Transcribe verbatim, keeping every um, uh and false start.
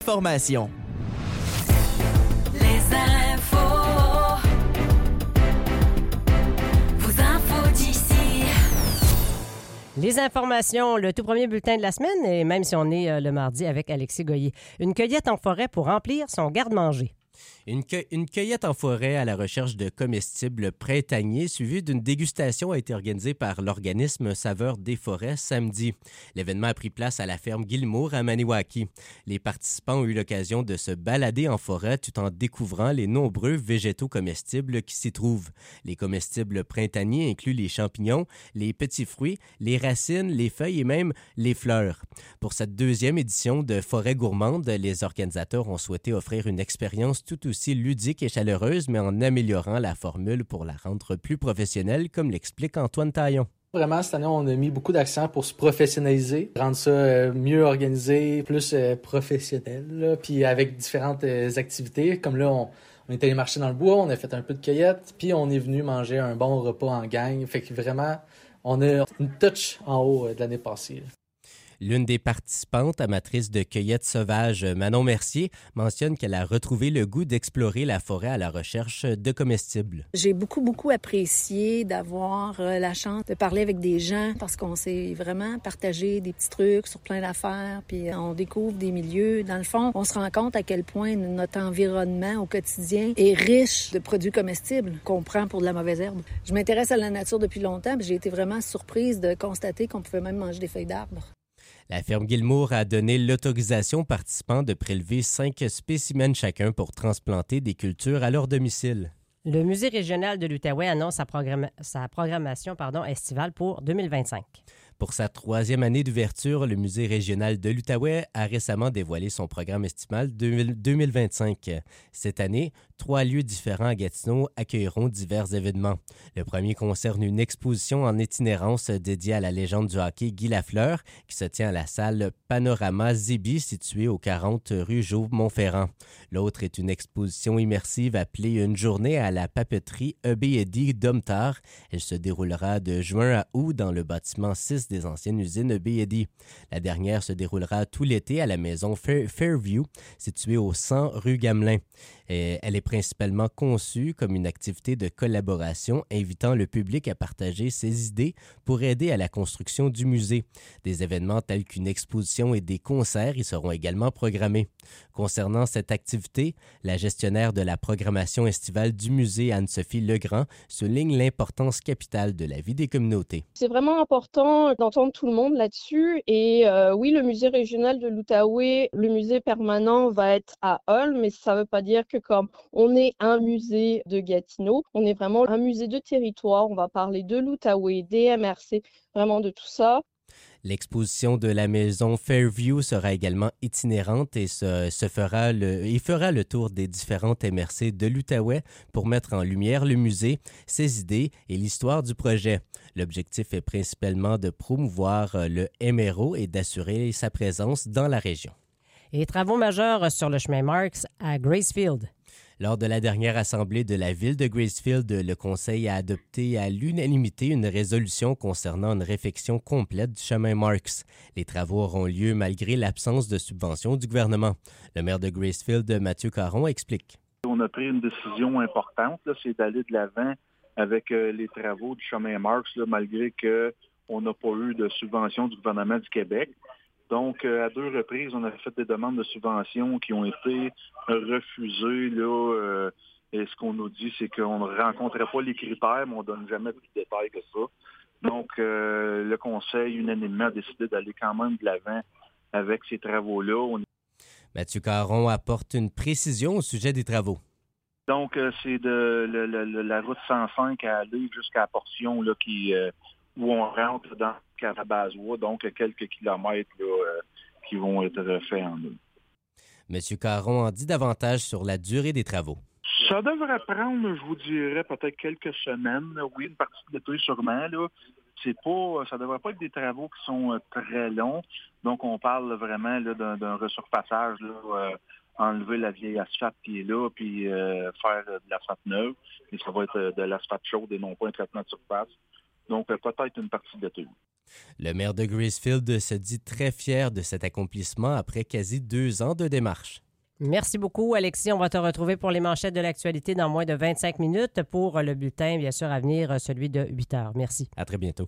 Formation. Les infos. Vos infos d'ici. Les informations, le tout premier bulletin de la semaine, et même si on est euh, le mardi avec Alexis Goyer. Une cueillette en forêt pour remplir son garde-manger. Une, cu- une cueillette en forêt à la recherche de comestibles printaniers suivie d'une dégustation a été organisée par l'organisme Saveurs des forêts samedi. L'événement a pris place à la ferme Gilmour à Maniwaki. Les participants ont eu l'occasion de se balader en forêt tout en découvrant les nombreux végétaux comestibles qui s'y trouvent. Les comestibles printaniers incluent les champignons, les petits fruits, les racines, les feuilles et même les fleurs. Pour cette deuxième édition de Forêt gourmande, les organisateurs ont souhaité offrir une expérience tout aussi ludique et chaleureuse, mais en améliorant la formule pour la rendre plus professionnelle, comme l'explique Antoine Taillon. Vraiment, cette année, on a mis beaucoup d'accent pour se professionnaliser, rendre ça euh, mieux organisé, plus euh, professionnel, là, puis avec différentes euh, activités. Comme là, on, on est allé marcher dans le bois, on a fait un peu de cueillette, puis on est venu manger un bon repas en gang. Fait que vraiment, on a une touche en haut euh, de l'année passée, là. L'une des participantes, amatrice de cueillette sauvage, Manon Mercier, mentionne qu'elle a retrouvé le goût d'explorer la forêt à la recherche de comestibles. J'ai beaucoup, beaucoup apprécié d'avoir euh, la chance de parler avec des gens parce qu'on s'est vraiment partagé des petits trucs sur plein d'affaires, puis on découvre des milieux. Dans le fond, on se rend compte à quel point notre environnement au quotidien est riche de produits comestibles qu'on prend pour de la mauvaise herbe. Je m'intéresse à la nature depuis longtemps, puis j'ai été vraiment surprise de constater qu'on pouvait même manger des feuilles d'arbres. La ferme Gilmour a donné l'autorisation aux participants de prélever cinq spécimens chacun pour transplanter des cultures à leur domicile. Le Musée régional de l'Outaouais annonce sa, programma- sa programmation pardon, estivale pour deux mille vingt-cinq. Pour sa troisième année d'ouverture, le Musée régional de l'Outaouais a récemment dévoilé son programme estival deux mille vingt-cinq. Cette année, trois lieux différents à Gatineau accueilleront divers événements. Le premier concerne une exposition en itinérance dédiée à la légende du hockey Guy Lafleur, qui se tient à la salle Panorama Zibi, située au quarante rue Jouve-Montferrand. L'autre est une exposition immersive appelée Une journée à la papeterie E B et D Domtar. Elle se déroulera de juin à août dans le bâtiment six des anciennes usines E B et D. La dernière se déroulera tout l'été à la maison Fair- Fairview, située au cent rue Gamelin. Et elle est principalement conçue comme une activité de collaboration invitant le public à partager ses idées pour aider à la construction du musée. Des événements tels qu'une exposition et des concerts y seront également programmés. Concernant cette activité, la gestionnaire de la programmation estivale du musée, Anne-Sophie Legrand, souligne l'importance capitale de la vie des communautés. C'est vraiment important d'entendre tout le monde là-dessus. Et euh, oui, le musée régional de l'Outaouais, le musée permanent va être à Hull, mais ça ne veut pas dire que comme on est un musée de Gatineau, on est vraiment un musée de territoire. On va parler de l'Outaouais, des M R C, vraiment de tout ça. L'exposition de la maison Fairview sera également itinérante et se, se fera le, il fera le tour des différentes M R C de l'Outaouais pour mettre en lumière le musée, ses idées et l'histoire du projet. L'objectif est principalement de promouvoir le M R O et d'assurer sa présence dans la région. Et travaux majeurs sur le chemin Marks à Gracefield. Lors de la dernière assemblée de la ville de Gracefield, le Conseil a adopté à l'unanimité une résolution concernant une réfection complète du chemin Marks. Les travaux auront lieu malgré l'absence de subvention du gouvernement. Le maire de Gracefield, Mathieu Caron, explique. On a pris une décision importante, là, c'est d'aller de l'avant avec euh, les travaux du chemin Marks, là, malgré qu'on n'a pas eu de subvention du gouvernement du Québec. Donc, euh, à deux reprises, on a fait des demandes de subventions qui ont été refusées. Là, euh, et ce qu'on nous dit, c'est qu'on ne rencontrait pas les critères, mais on ne donne jamais plus de détails que ça. Donc, euh, le Conseil, unanimement, a décidé d'aller quand même de l'avant avec ces travaux-là. On... Mathieu Caron apporte une précision au sujet des travaux. Donc, euh, c'est de le, le, la route cent cinq à aller jusqu'à la portion là, qui, euh, où on rentre dans Carabazois, donc quelques kilomètres là, euh, qui vont être faits en deux. M. Caron en dit davantage sur la durée des travaux. Ça devrait prendre, je vous dirais, peut-être quelques semaines. Oui, une partie de l'été sûrement. Là. C'est pas, ça ne devrait pas être des travaux qui sont très longs. Donc, on parle vraiment là, d'un, d'un resurfaçage, là, euh, enlever la vieille asphalte qui est là, puis euh, faire de l'asphalte neuve. Et ça va être de l'asphalte chaude et non pas un traitement de surface. Donc, euh, peut-être une partie de l'été. Le maire de Gracefield se dit très fier de cet accomplissement après quasi deux ans de démarche. Merci beaucoup, Alexis. On va te retrouver pour les manchettes de l'actualité dans moins de vingt-cinq minutes. Pour le bulletin, bien sûr, à venir, celui de huit heures. Merci. À très bientôt.